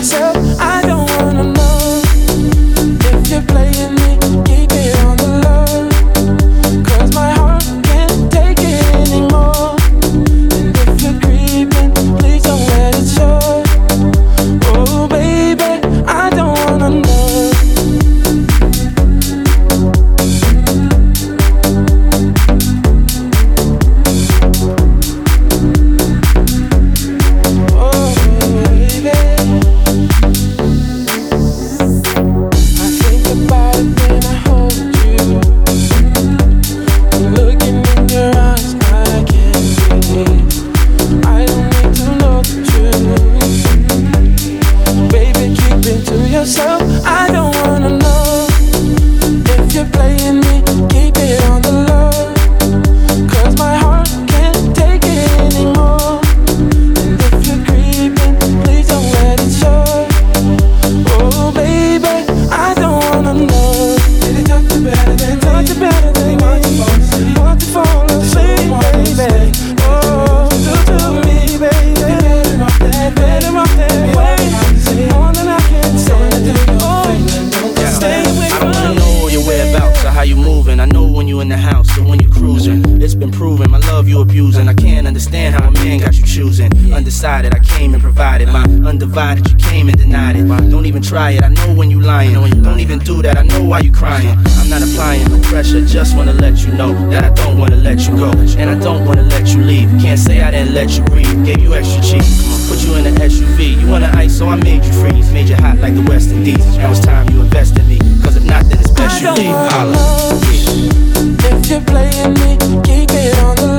myself. I don't wanna know if you're playing me. Keep it on the low, 'cause my heart can't take it anymore. And if you're creeping, please don't let it show. Oh baby, I don't wanna know. I don't wanna know if you're playing me. Keep it on the low, 'cause my heart can't take it anymore. And if you're creeping, please don't let it show. Oh baby, I don't wanna know. They talk you better than me. Want to fall asleep, baby. Oh, do me, baby. Better off that way. More than I can say. How you moving? I know when you in the house or when you cruising. It's been proven, my love you abusing. I can't understand how a man got you choosing. Undecided, I came and provided. My undivided, you came and denied it. Don't even try it, I know when you lying. Don't even do that, I know why you crying. I'm not applying no pressure, just wanna let you know that I don't wanna let you go. And I don't wanna let you leave. Can't say I didn't let you breathe. Gave you extra cheese, put you in an SUV. You wanna ice, so I made you freeze. Made you hot like the West Indies. Now it's time you invest in me, 'cause if not, then it's best you leave. If you're playing me, keep it on the